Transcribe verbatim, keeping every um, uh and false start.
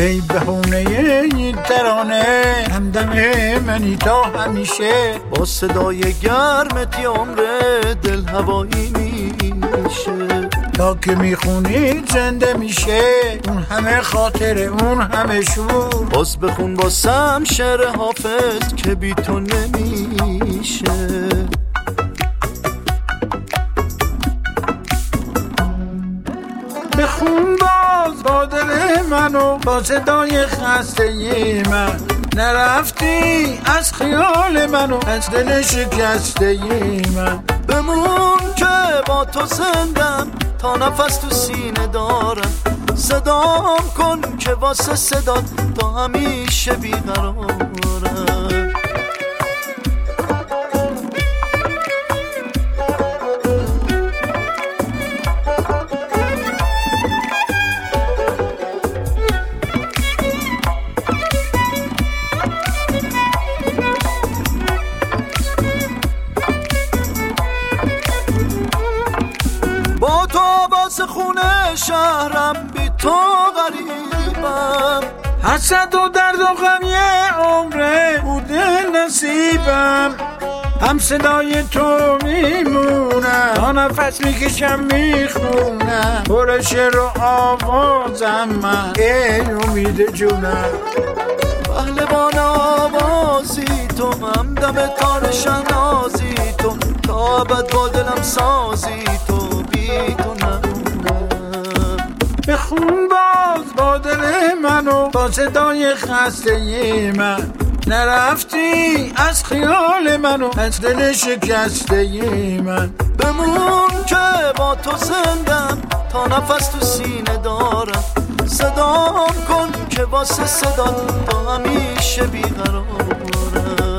ای بهونه این ترانه همدم منی تا همیشه، با صدای گرمت یه عمر دل هوایی میشه. تا که میخونی زنده میشه اون همه خاطره اون همه شور. باز بخون باسم شعر حافظ که بی تو نمیشه. بخون باز با دل منو با صدای خسته من، نرفتی از خیال منو از دل شکسته من. بمون که با تو زندم تا نفس تو سینه دارم، صدام کن که واسه صدات تا همیشه بیقرارم. با تو باز خونه شهرم بی تو غریبم، حسد و درد و غم یه عمره بوده نصیبم. هم صدای تو میمونم تا نفس میکشم میخونم، پر شعر و آوازم من ای امید جونم. پهلوان آوازی تو همدم تار شنازی تو، تا ابد با دلم سازی تو بی تو نمونم. بخون باز با دل منو با صدای خسته من، نرفتی از خیال منو از دل شکسته من. بمون که با تو زندم تا نفس تو سینه دارم، صدام کن که واسه صدا تا همیشه بیقرارم.